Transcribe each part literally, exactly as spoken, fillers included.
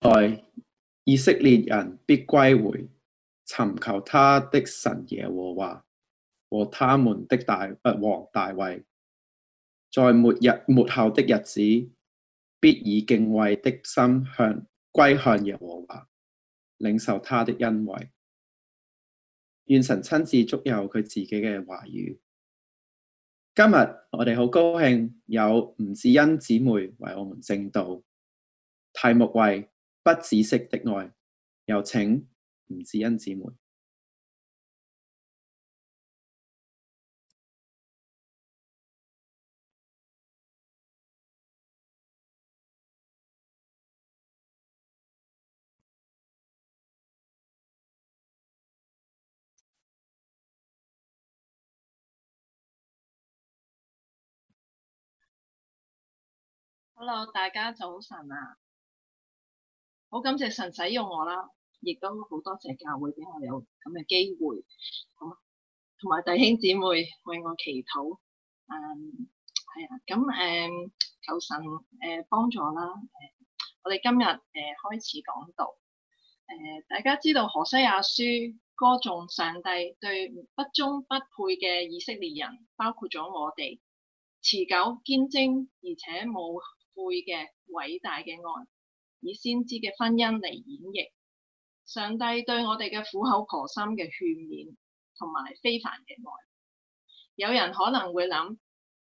代以色列人必歸回，尋求他的神耶和華和他們的大王大衛，在末日末後的日子，必以敬畏的心向歸向耶和華，領受他的恩惠。願神親自祝佑佢自己嘅話語。今日我哋好高興有吳志恩姊妹為我們證道，題目為不止息的愛。有請吳志恩姊妹。 Hello，大家早晨啊！好感謝神使用我啦，亦都好多謝教會俾我有咁嘅機會，同同埋弟兄姊妹為我祈禱。嗯，係啊，咁誒、嗯、求神誒、呃、幫助啦。誒、呃，我哋今日誒、呃、開始講道。誒、呃，大家知道何西阿書歌頌上帝對不忠不配嘅以色列人，包括咗我哋，持久堅貞而且冇悔嘅偉大嘅愛，以先知嘅婚姻嚟演繹上帝對我哋嘅苦口婆心嘅勸勉同埋非凡嘅愛。有人可能會諗，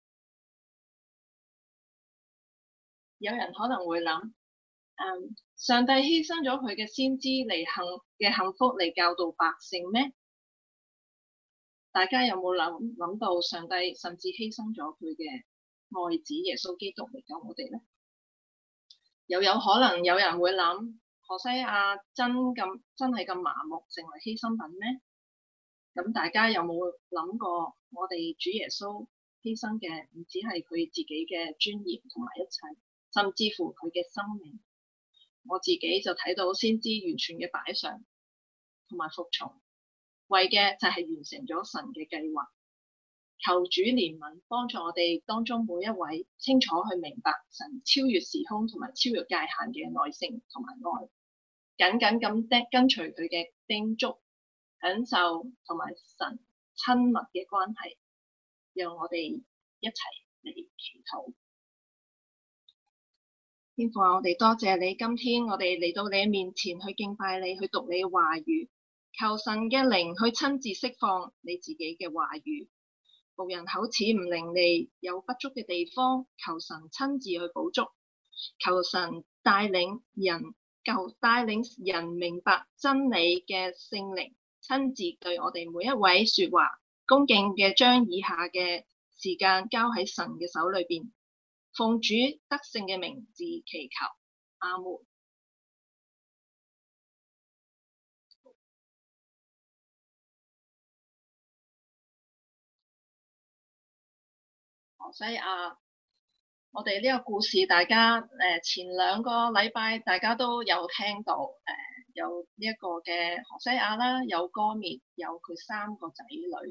有人可能會諗，嗯，上帝犧牲咗佢嘅先知嚟幸嘅幸福嚟教導百姓咩？大家有冇諗諗到上帝甚至犧牲咗佢嘅愛子耶穌基督嚟救我哋呢？又有可能有人會諗，何西阿真咁真係咁麻木，成為犧牲品咩？咁大家有冇諗過，我哋主耶穌犧牲嘅唔只係佢自己嘅尊嚴同埋一切，甚至乎佢嘅生命。我自己就睇到先知完全嘅擺上同埋服從，為嘅就係完成咗神嘅計劃。求主憐憫，幫助我哋當中每一位清楚去明白神超越時空同埋超越界限嘅耐性同埋愛，緊緊咁跟跟隨佢嘅叮囑，享受同埋神親密嘅關係。讓我哋一齊嚟祈禱。天父啊，我哋多謝你，今天我哋嚟到你面前去敬拜你，去讀你嘅話語，求神嘅靈去親自釋放你自己嘅話語。僕人口齒唔伶俐，有不足嘅地方，求神親自去補足，求神帶領人，求帶領人明白真理嘅聖靈，親自對我哋每一位說話，恭敬嘅將以下嘅時間交喺神嘅手裏邊，奉主得勝嘅名字祈求，阿門。何西阿，我哋呢個故事，大家誒、呃、前兩個禮拜大家都有聽到，誒、呃、有呢一個嘅何西阿啦，有歌篾，有佢三個仔女。誒、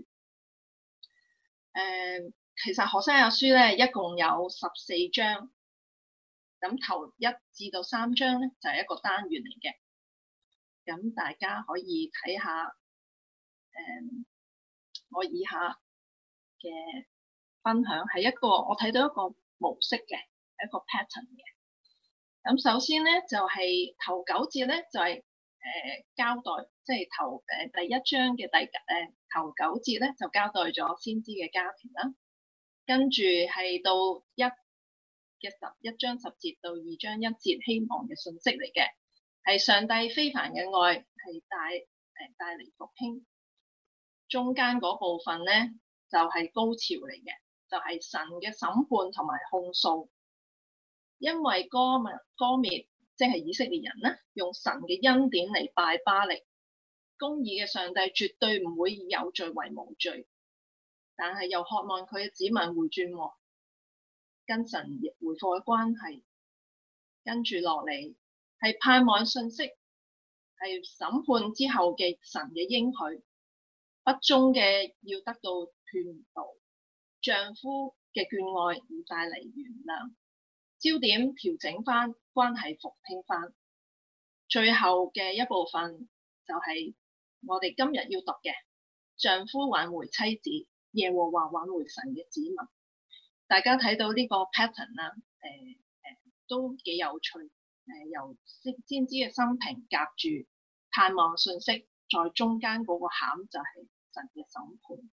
呃，其實何西阿書咧一共有十四章，咁頭一至到三章咧就係、是、一個單元嚟嘅，咁大家可以睇下，誒、呃，我以下嘅分享係一個我睇到一個模式嘅一個 pattern 嘅。咁首先咧就係、是、頭九節咧就係、是、誒、呃、交代，即係頭誒、呃、第一章嘅第誒、呃、頭九節咧就交代咗先知嘅家庭啦。跟住係到一嘅十一章十節到二章一節希望嘅信息嚟嘅，係上帝非凡嘅愛係帶誒帶嚟復興。中間嗰部分咧就係、是、高潮嚟嘅。就係神嘅審判同埋控訴，因為歌篾歌篾即係以色列人咧，用神嘅恩典嚟拜巴力，公義嘅上帝絕對唔會以有罪為無罪，但係又渴望佢嘅子民回轉，跟神回復嘅關係。跟住落嚟係盼望信息，係審判之後嘅神嘅應許，不忠嘅要得到勸導。丈夫嘅眷愛會帶嚟原諒，焦點調整翻，關係復興翻。 最後嘅一部分就係我哋今日要讀嘅，丈夫挽回妻子，耶和華挽回神嘅子民。大家睇到呢個 pattern 啦，誒、呃、誒、呃、都幾有趣。誒、呃、由先知嘅生平夾住盼望信息，在中間嗰個餡就係神嘅審判。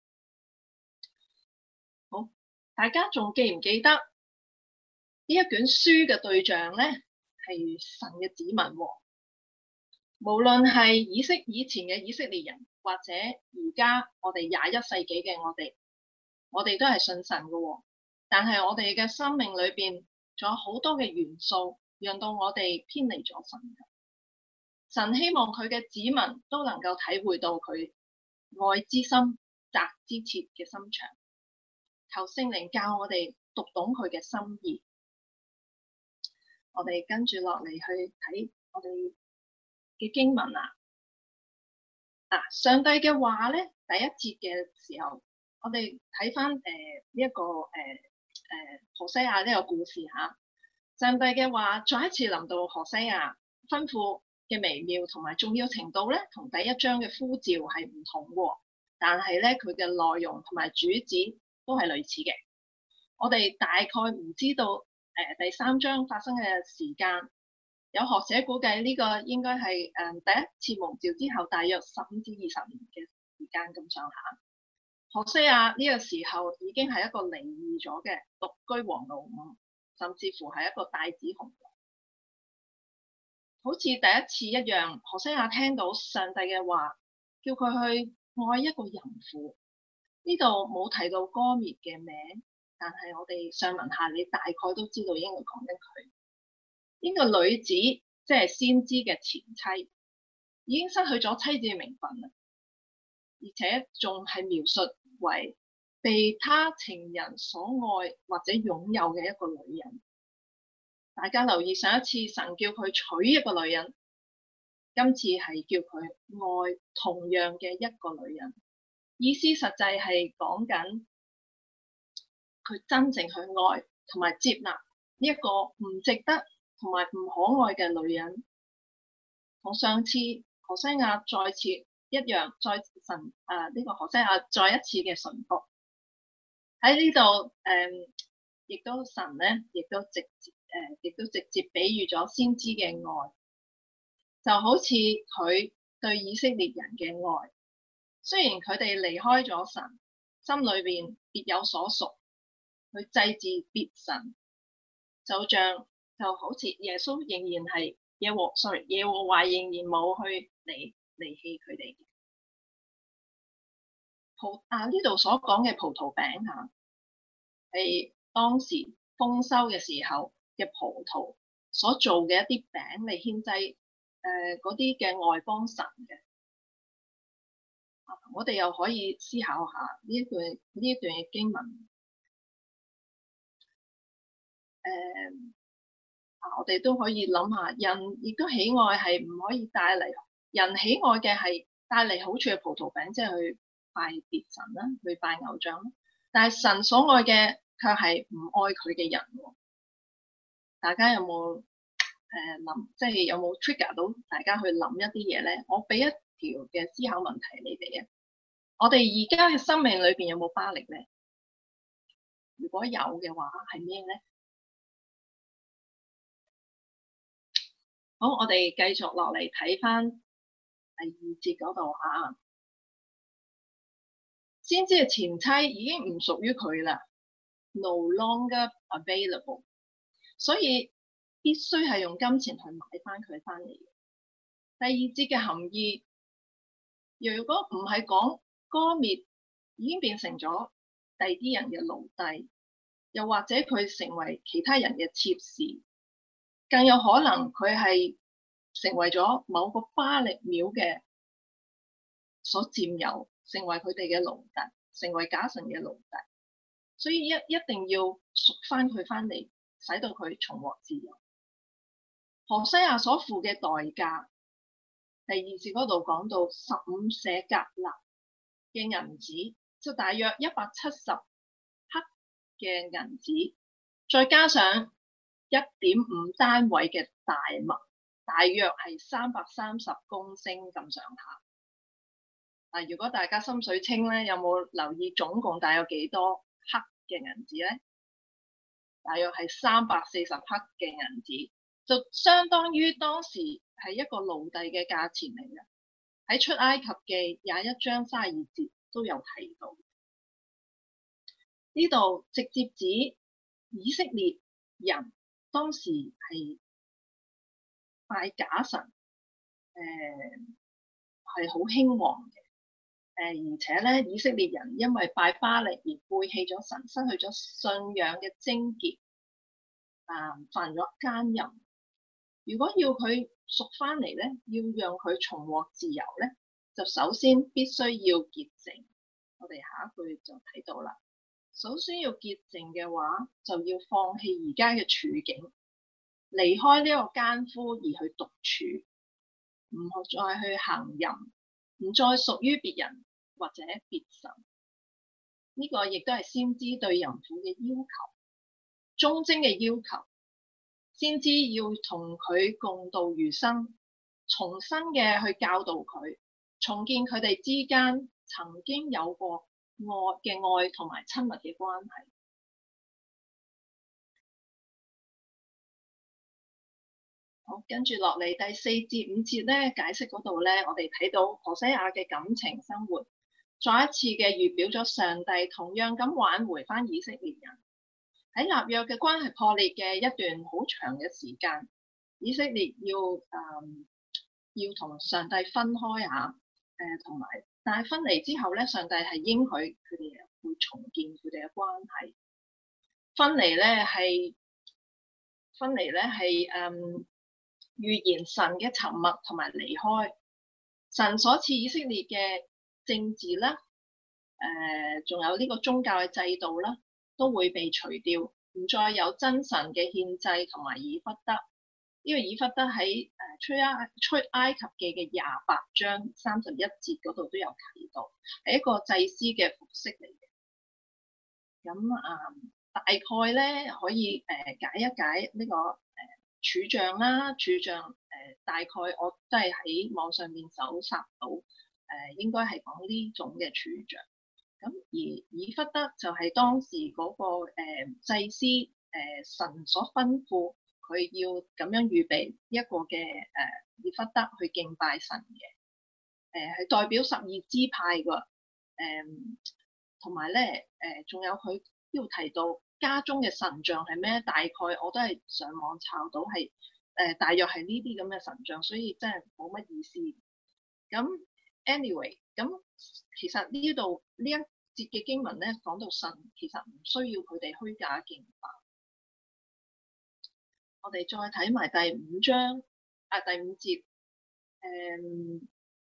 好，大家仲記唔記得呢一卷書嘅對象咧係神嘅子民喎、哦？無論係以色以前嘅以色列人，或者而家我哋廿一世紀嘅我哋，我哋都係信神嘅喎、哦。但係我哋嘅生命裏邊仲有好多嘅元素，讓到我哋偏離咗神嘅。神希望佢嘅子民都能夠體會到佢愛之深、責之切嘅心腸。求聖靈教我哋讀懂佢嘅心意。我哋跟住落嚟去睇我哋嘅經文啊。啊，上帝嘅話咧，第一節嘅時候，我哋睇翻誒呢一個誒。呃誒，何西阿呢個故事吓，上帝嘅話再一次臨到何西阿，吩咐嘅微妙同埋重要程度咧，同第一章嘅呼召係唔同嘅，但係咧佢嘅內容同埋主旨都係類似嘅。我哋大概唔知道誒、呃、第三章發生嘅時間，有學者估計呢個應該係誒、呃、第一次蒙召之後大約十五至二十年嘅時間咁上下。何西阿呢個時候已經係一個離異咗嘅獨居王老五，甚至乎係一個帶子雄，好似第一次一樣。何西阿聽到上帝嘅話，叫佢去愛一個淫婦。呢度冇提到歌篾嘅名，但係我哋上文下理大概都知道應該講緊佢。呢個女子即係先知嘅前妻，已經失去咗妻子嘅名分啦，而且仲係描述為被他情人所愛或者擁有嘅一個女人。大家留意，上一次神叫佢娶一個女人，今次係叫佢愛同樣嘅一個女人，意思實際係講緊佢真正去愛同埋接納呢一個唔值得同埋唔可愛嘅女人。同上次何西阿再次一樣，再神誒呢、呃這個何西阿再一次嘅順服喺呢度誒，亦、呃、都神咧，亦都直接誒，亦、呃、都直接比喻咗先知嘅愛，就好似佢對以色列人嘅愛。雖然佢哋離開咗神，心裏邊別有所屬，去祭祀別神，就像就好似耶穌仍然係耶和，sorry 耶和華仍然冇去離離棄佢哋。葡啊呢度所講嘅葡萄餅嚇，係當時豐收嘅時候嘅葡萄所做嘅一啲餅嚟獻祭誒嗰啲嘅外邦神嘅。啊，我哋又可以思考下呢一段呢一段嘅經文。誒、呃。啊！我哋都可以諗下，人亦都喜愛係唔可以帶嚟，人喜愛嘅係帶嚟好處嘅葡萄餅，即係去拜別神啦，去拜偶像啦。但係神所愛嘅卻係唔愛佢嘅人喎。大家有冇誒諗，即係有冇 trigger 到大家去諗一啲嘢咧？我俾一條嘅思考問題你哋啊。我哋而家嘅生命裏邊有冇巴力咧？如果有嘅話，係咩咧？好，我哋繼續落嚟睇翻第二節嗰度嚇。先知嘅前妻已經唔屬於佢啦 ，no longer available， 所以必須係用金錢去買翻佢翻嚟。第二節嘅含義，如果唔係講歌篾已經變成咗第啲人嘅奴隸，又或者佢成為其他人嘅妾侍。更有可能佢係成為咗某個巴力廟嘅所佔有，成為佢哋嘅奴隸，成為假神嘅奴隸，所以一一定要贖翻佢翻嚟，使到佢重獲自由。何西阿所付嘅代價，第二節嗰度講到十五舍革勒嘅銀子，就大約一百七十克嘅銀子，再加上一點五單位嘅大麥， 大約係三百三十公升咁上下。嗱，如果大家心水清咧，有冇留意總共大約幾多克嘅銀紙咧？大約係三百四十克嘅銀紙，就相當於當時係一個奴隸嘅價錢嚟嘅。喺出埃及記廿一章三十二節都有提到。呢度直接指以色列人當時係拜假神，誒係好興旺嘅。誒、呃、而且咧，以色列人因為拜巴力而背棄咗神，失去咗信仰嘅貞潔，啊、呃、犯咗奸淫。如果要佢贖翻嚟咧，要讓佢重獲自由咧，就首先必須要潔淨。我哋下一句就睇到啦。首先要潔淨嘅話，就要放棄而家嘅處境，離開呢個奸夫而去獨處，唔好再去行淫，唔再屬於別人或者別神。呢、這個亦都係先知對淫婦嘅要求，忠貞嘅要求。先知要同佢共度餘生，重新嘅去教導佢，重建佢哋之間曾經有過愛嘅愛同埋親密嘅關係。好，跟住落嚟第四至五節咧，解釋嗰度咧，我哋睇到何西阿嘅感情生活，再一次嘅預表咗上帝同樣咁挽回翻以色列人。喺立約嘅關係破裂嘅一段好長嘅時間，以色列要誒、嗯、要同上帝分開下，誒同埋，但係分離之後咧，上帝係應許佢哋會重建佢哋嘅關係。分離咧係分離咧係誒預言神嘅沉默同埋離開，神所賜以色列嘅政治啦，誒、呃、仲有呢個宗教嘅制度啦，都會被除掉，唔再有真神嘅獻祭同埋以弗得。呢、這個以弗得喺誒出埃出埃及記嘅廿八章三十一節嗰度都有提到，係一個祭司嘅服飾嚟嘅。咁啊、呃，大概咧可以誒、呃、解一解呢、這個誒柱像啦，柱像誒大概我都係喺網上面搜尋到，誒、呃、應該係講呢種嘅柱像。咁而以弗得就係當時嗰、那個、呃、祭司誒、呃、神所吩咐佢要咁樣預備一個嘅誒、呃、以弗得去敬拜神嘅，誒、呃、係代表十二支派㗎，誒同埋咧誒仲有佢呢度提到家中嘅神像係咩？大概我都係上網查到係誒、呃、大約係呢啲咁嘅神像，所以真係冇乜意思。咁 anyway 咁。其實呢度呢一節嘅經文咧，講到神其實唔需要佢哋虛假敬拜。我哋再睇埋第五章啊，第五節，誒、嗯，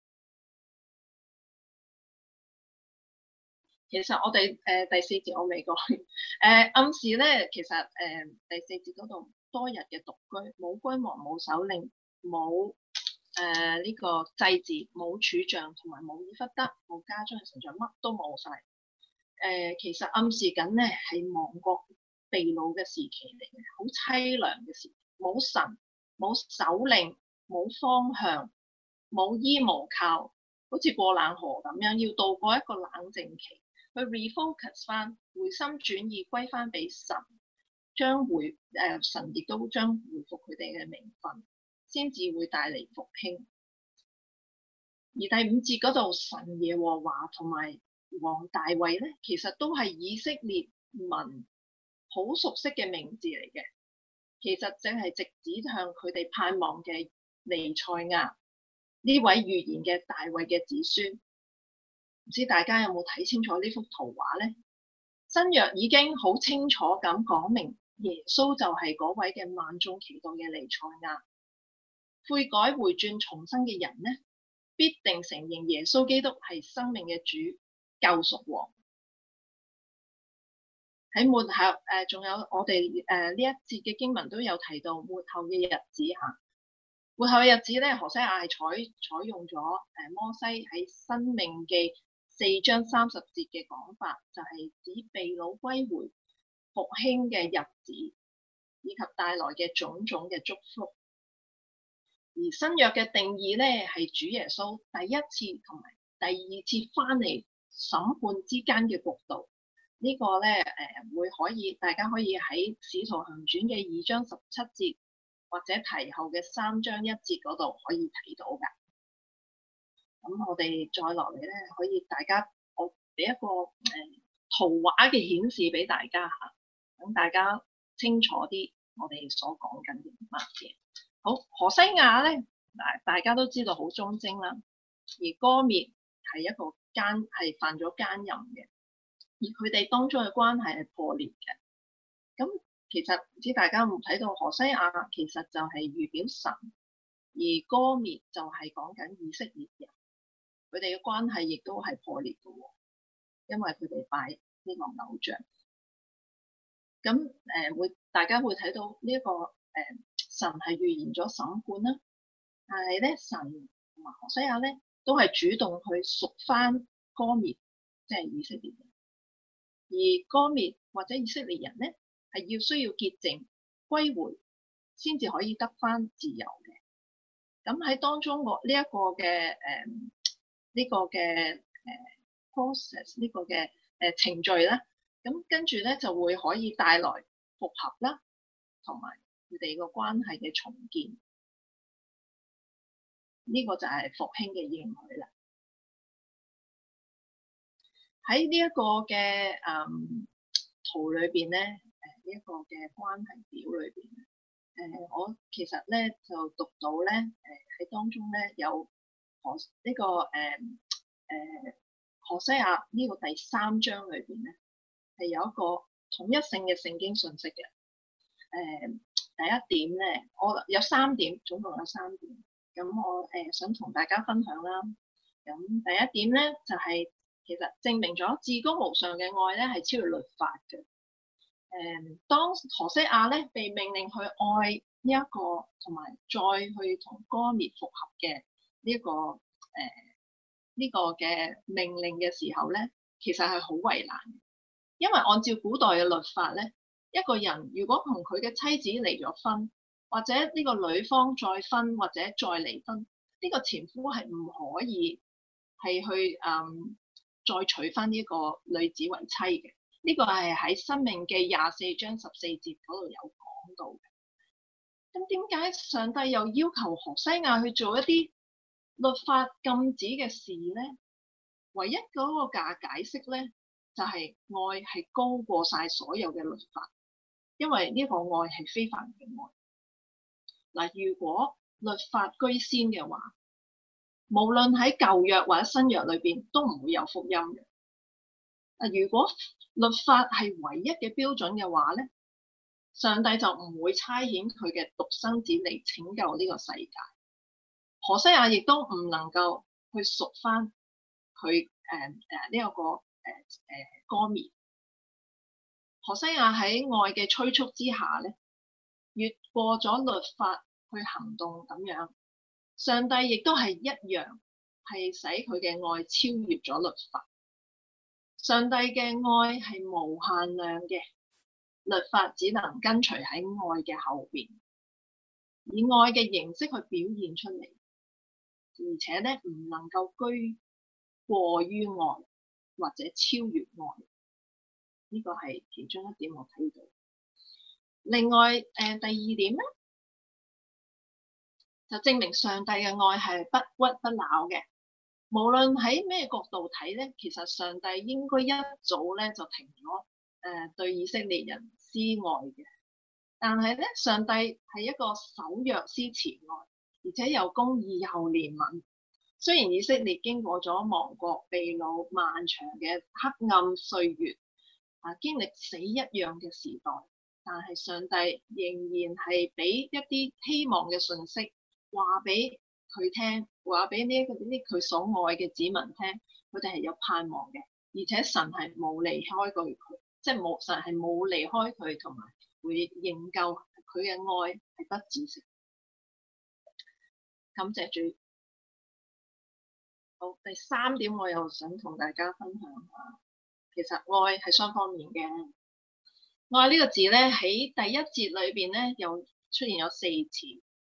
其實我哋誒、呃、第四節我未講，誒、呃、暗示咧，其實誒、呃、第四節嗰度多日嘅獨居，冇君王，冇首領，冇。誒呢、呃這個祭祀冇柱像同埋冇以弗得冇家中嘅神像，乜都冇晒。誒、呃、其實暗示緊咧係亡國被擄嘅時期嚟嘅，好凄涼嘅時期，冇神冇首領冇方向冇依無靠，好似過冷河咁樣，要度過一個冷靜期，去 refocus 翻，回心轉意歸翻俾神，將回誒、呃、神亦都將回復佢哋嘅名分，先至會帶嚟復興。而第五節嗰度，神耶和華同埋王大衛咧，其實都係以色列民好熟悉嘅名字嚟嘅。其實正係直指向佢哋盼望嘅彌賽亞呢位預言嘅大衛嘅子孫。唔知大家有冇睇清楚呢幅圖畫咧？新約已經好清楚咁講明，耶穌就係嗰位嘅萬眾期待嘅彌賽亞。悔改回轉重生嘅人呢，必定承認耶穌基督係生命嘅主、救贖王。喺末後誒，仲、呃、有我哋誒呢一節嘅經文都有提到末後嘅日子嚇。末後嘅日子咧，何西阿係採採用咗誒、呃、摩西喺申命記四章三十節嘅講法，就係、是、指被擄歸回、復興嘅日子，以及帶來嘅種種嘅祝福。 而新約嘅定義咧，係主耶穌第一次同埋第二次翻嚟審判之間嘅國度。這個、呢個咧誒會可以大家可以喺《使徒行傳》嘅二章十七節或者提後嘅三章一節嗰度可以睇到㗎。咁我哋再落嚟咧，可以大家我俾一個誒、呃、圖畫嘅顯示俾大家嚇，等大家清楚啲我哋所講緊嘅乜嘢。好，何西亞咧，嗱大家都知道好忠貞啦，而歌篾係一個奸係犯咗奸淫嘅，而佢哋當中嘅關係係破裂嘅。咁其實唔知大家有冇睇到何西亞其實就係預表神，而歌篾就係講緊以色列人，佢哋嘅關係亦都係破裂嘅喎，因為佢哋拜呢個偶像。咁誒、呃、會大家會睇到呢、這、一個誒。呃神係預言咗審判啦，但係咧神同埋何西亞咧都係主動去贖翻歌篾，即係以色列人。而歌篾或者以色列人咧係要需要潔淨歸回，先至可以得翻自由嘅。咁喺當中個呢一個嘅誒呢個嘅誒 process 呢個嘅誒程序咧，咁跟住咧就會可以帶來復合啦，同埋佢哋個關係嘅重建，呢、這個就係復興嘅應許啦。喺呢一個嘅誒、嗯、圖裏邊咧，誒呢一個嘅關係表裏邊，誒、呃、我其實咧就讀到咧，誒、呃、喺當中咧有何呢、這個誒誒、呃呃、何西亞呢個第三章裏邊咧係有一個統一性嘅聖經信息嘅，誒、呃。第一點咧，我有三點，總共有三點。咁我誒、呃、想同大家分享啦。咁第一點咧，就係、是、其實證明咗至高無上嘅愛咧係超越律法嘅。誒、呃，當何西亞咧被命令去愛呢、這、一個，同埋再去同歌篾復合嘅呢一個誒呢、呃這個嘅命令嘅時候咧，其實係好為難嘅，因為按照古代嘅律法咧。一個人如果同佢嘅妻子離咗婚，或者呢個女方再婚或者再離婚，呢、這個前夫係唔可以係去誒、嗯、再娶翻呢個女子為妻嘅。呢、這個係喺《申命記》廿四章十四節嗰度有講到嘅。咁點解上帝又要求何西亞去做一啲律法禁止嘅事咧？唯一嗰個嘅解釋咧，就係、是、愛係高過晒所有嘅律法。因為呢個愛係非凡嘅愛。嗱，如果律法居先嘅話，無論喺舊約或者新約裏邊都唔會有福音嘅。啊，如果律法係唯一嘅標準嘅話咧，上帝就唔會差遣佢嘅獨生子嚟拯救呢個世界。何西亞亦都唔能夠去贖翻佢誒誒呢一個誒誒、呃呃、歌篾。何西亞喺愛嘅催促之下咧，越過咗律法去行動咁樣，上帝亦都係一樣係使佢嘅愛超越咗律法。上帝嘅愛係無限量嘅，律法只能跟隨喺愛嘅後邊，以愛嘅形式去表現出嚟，而且咧唔能夠居過於愛或者超越愛。呢個係其中一點我睇到。另外，誒、呃、第二點咧，就證明上帝嘅愛係不屈不撓嘅。無論喺咩角度睇咧，其實上帝應該一早咧就停咗誒、呃、對以色列人施愛嘅。但係咧，上帝係一個守約施慈愛，而且又公義又憐憫。雖然以色列經過咗亡國、被擄漫長嘅黑暗歲月，啊，經歷死一樣嘅時代，但係上帝仍然係俾一啲希望嘅信息，話俾佢聽，話俾呢一個啲佢所愛嘅子民聽，佢哋係有盼望嘅，而且神係冇離開過佢，即係冇神係冇離開佢，同埋會營救佢嘅愛係不止息。感謝主。好，第三點我又想同大家分享下。其實愛係雙方面嘅，愛呢個字咧喺第一節裏邊咧又出現有四次，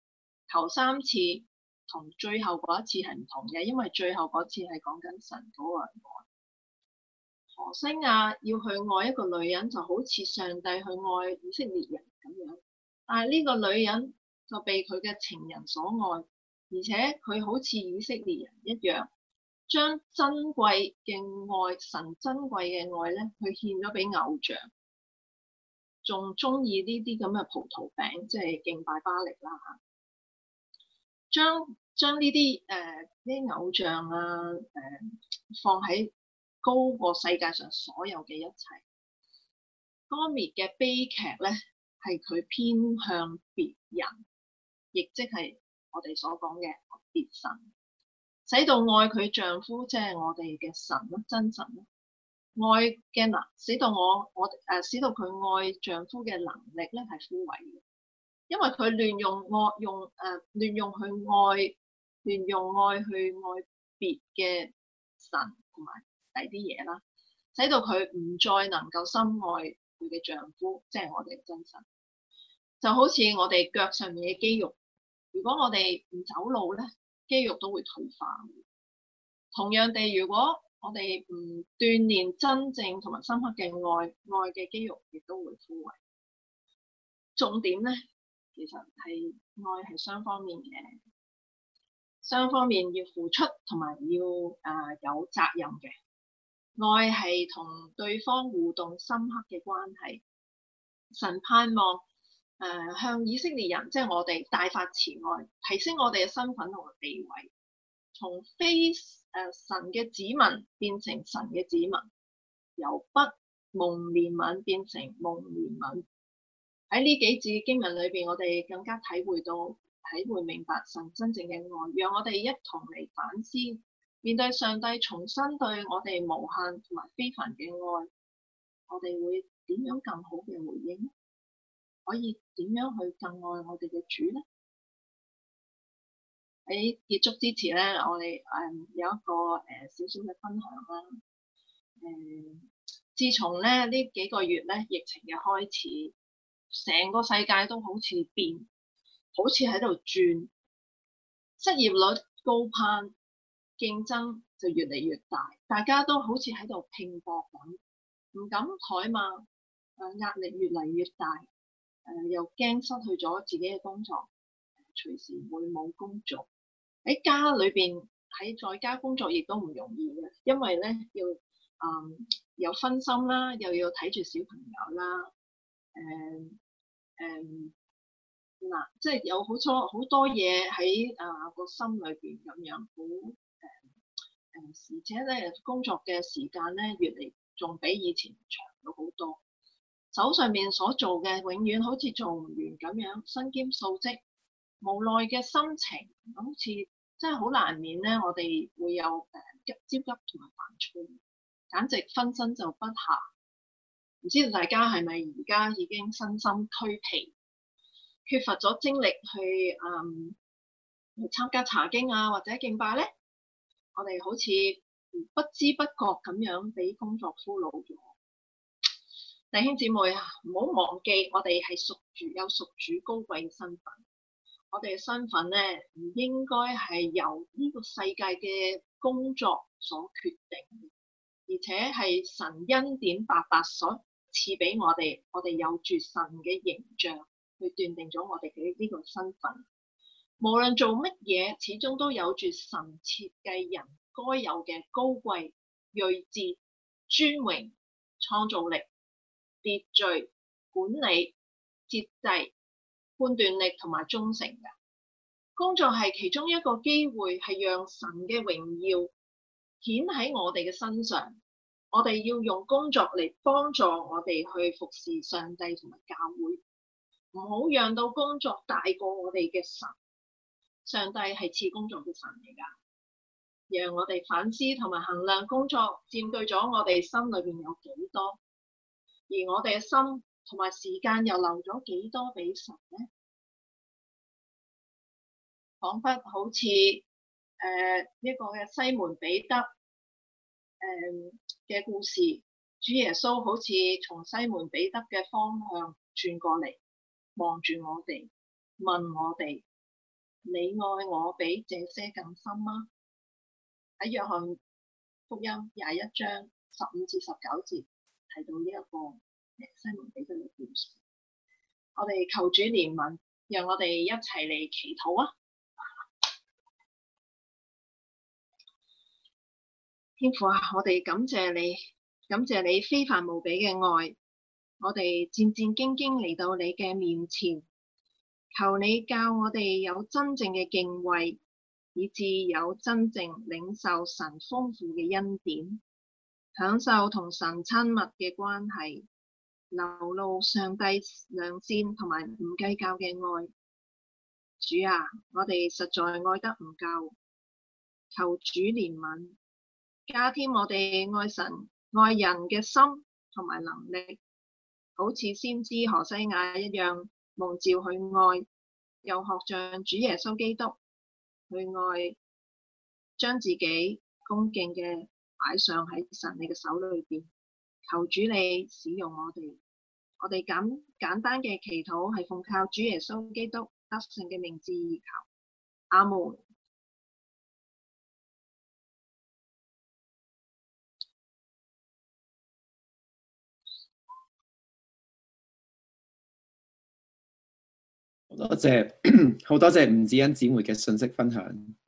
頭三次同最後嗰一次係唔同嘅，因為最後嗰次係講緊神嗰個愛。何西亞要去愛一個女人，就好似上帝去愛以色列人咁樣，但係呢個女人就被佢嘅情人所愛，而且佢好似以色列人一樣，將珍貴嘅愛、神珍貴嘅愛咧，去獻咗俾偶像，仲中意呢啲咁嘅葡萄餅，即係敬拜巴力啦嚇。將將呢啲誒啲偶像啊誒、呃、放喺高過世界上所有嘅一切。歌篾嘅悲劇咧，係佢偏向別人，亦即係我哋所講嘅別神，使到愛佢丈夫，即係我哋嘅神咯，真神咯。愛嘅能使到我我誒、呃、使到佢愛丈夫嘅能力咧係枯萎嘅，因為佢亂用愛用誒、呃、亂用去愛亂用愛去愛別嘅神同埋第啲嘢啦，使到佢唔再能夠深愛佢嘅丈夫，即係我哋嘅真神。就好似我哋腳上面嘅肌肉，如果我哋唔走路咧，肌肉都會退化。同樣地，如果我哋唔鍛鍊真正同埋深刻嘅愛，愛嘅肌肉亦都會枯萎。重點咧，其實係愛係雙方面嘅，雙方面要付出同埋要誒、呃、有責任嘅。愛係同對方互動深刻嘅關係。神盼望誒、呃、向以色列人，即係我哋大發慈愛，提升我哋嘅身份同埋地位，從非誒、呃、神嘅子民變成神嘅子民，由不蒙憐憫變成蒙憐憫。喺呢幾節經文裏邊，我哋更加體會到、體會明白神真正嘅愛，讓我哋一同嚟反思。面對上帝重新對我哋無限同埋非凡嘅愛，我哋會點樣更好嘅回應？可以點樣去更愛我哋嘅主呢？喺結束之前咧，我哋誒、嗯、有一個誒少少嘅分享啦。誒、嗯，自從咧呢幾個月咧疫情嘅開始，成個世界都好似變，好似喺度轉，失業率高攀。競爭就越嚟越大，大家都好似喺度拼搏緊，唔敢怠慢，誒、呃、壓力越嚟越大，誒、呃、又驚失去咗自己嘅工作，隨時會冇工作。喺家裏邊喺在家工作亦都唔容易嘅，因為咧要誒、嗯、有分心啦，又要睇住小朋友啦，誒誒嗱，即係有好多好多嘢喺誒個心裏邊咁樣好。而且咧，工作嘅時間咧，越嚟仲比以前長咗好多。手上面所做嘅，永遠好似做唔完咁樣，身兼數職，無奈嘅心情，好似真係好難免咧。我哋會有誒急焦急同埋煩躁，簡直分身就不下。唔知道大家係咪而家已經身心俱疲，缺乏咗精力去嗯去參加查經啊，或者敬拜咧？我哋好似不知不覺咁樣俾工作俘虜咗。弟兄姊妹啊，唔好忘記我哋係屬主有屬主高貴嘅身份。我哋嘅身份咧，唔應該係由呢個世界嘅工作所決定，而且係神恩典白白所賜俾我哋。我哋有住神嘅形象去斷定咗我哋嘅呢個身份。無論做乜嘢，始終都有住神設計人該有嘅高貴、睿智、尊榮、創造力、秩序、管理、節制、判斷力同埋忠誠嘅工作係其中一個機會，係讓神嘅榮耀顯喺我哋嘅身上。我哋要用工作嚟幫助我哋去服侍上帝同埋教會，唔好讓到工作大過我哋嘅神。上帝係賜工作嘅神嚟㗎，讓我哋反思同埋衡量工作佔據咗我哋心裏邊有幾多，而我哋嘅心同埋時間又留咗幾多俾神咧？彷彿好似誒呢個嘅西門彼得誒嘅、呃、故事，主耶穌好似從西門彼得嘅方向轉過嚟，望住我哋，問我哋。 你愛我比這些更深嗎？喺約翰福音廿一章十五至十九節提到呢一個西門彼得嘅故事。我哋求主憐憫，讓我哋一齊嚟祈禱啊！天父啊，我哋感謝你，感謝你非凡無比嘅愛，我哋戰戰兢兢嚟到你嘅面前，求你教我哋有真正嘅敬畏，以致有真正領受神豐富嘅恩典，享受同神親密嘅關係，流露上帝良善同埋唔計較嘅愛。主啊，我哋實在愛得唔夠，求主憐憫，加添我哋愛神愛人嘅心同埋能力，好似先知何西阿一樣蒙召去愛，又學像主耶穌基督去愛，將自己恭敬嘅擺上喺神你嘅手裏邊。求主你使用我哋，我哋咁簡單嘅祈禱係奉靠主耶穌基督得勝嘅名字而求。阿門。 好多謝好多謝吳子欣姊妹嘅信息分享。